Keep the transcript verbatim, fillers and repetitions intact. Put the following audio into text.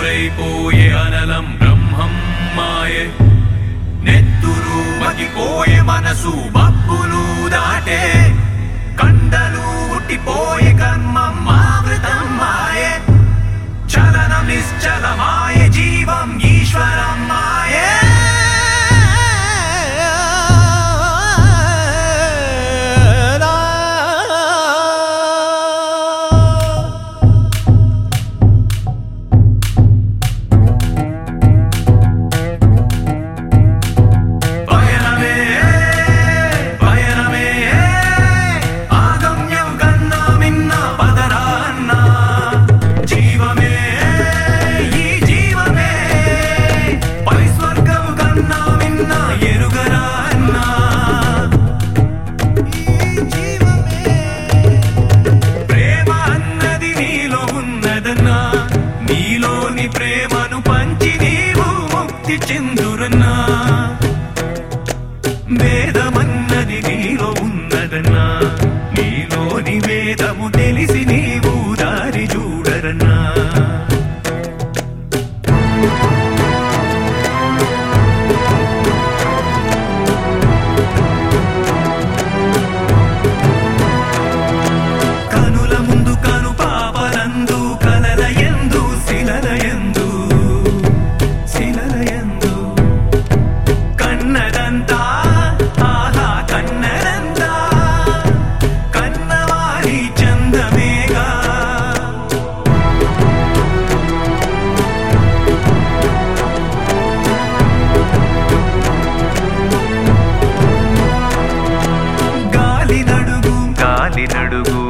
ఆవిరైపోయే అనలం బ్రహ్మం మాయే నెత్తురు మగిపోయే మనసు మబ్బులు దాటే కండలు ఉట్టిపోయే కర్మం ఆవృతం మాయే చలనం నిశ్చలమాయే జీవం ఈశ్వరం మాయే నీలోని ప్రేమను పంచి నీవు ముక్తి చెందురన్నా వేదమన్నది నీలో ఉన్నదన్నా నీలోని వేదము తెలిసి నీవు దారి చూడరన్నా కనుల ముందు కను పాపలందు కలలయందు శిలలయందు శిలలయందు కన్నదంతా ఆహా కన్నదంతా కన్నవారి చందమేగా గాలి నడుగు గాలి నడుగు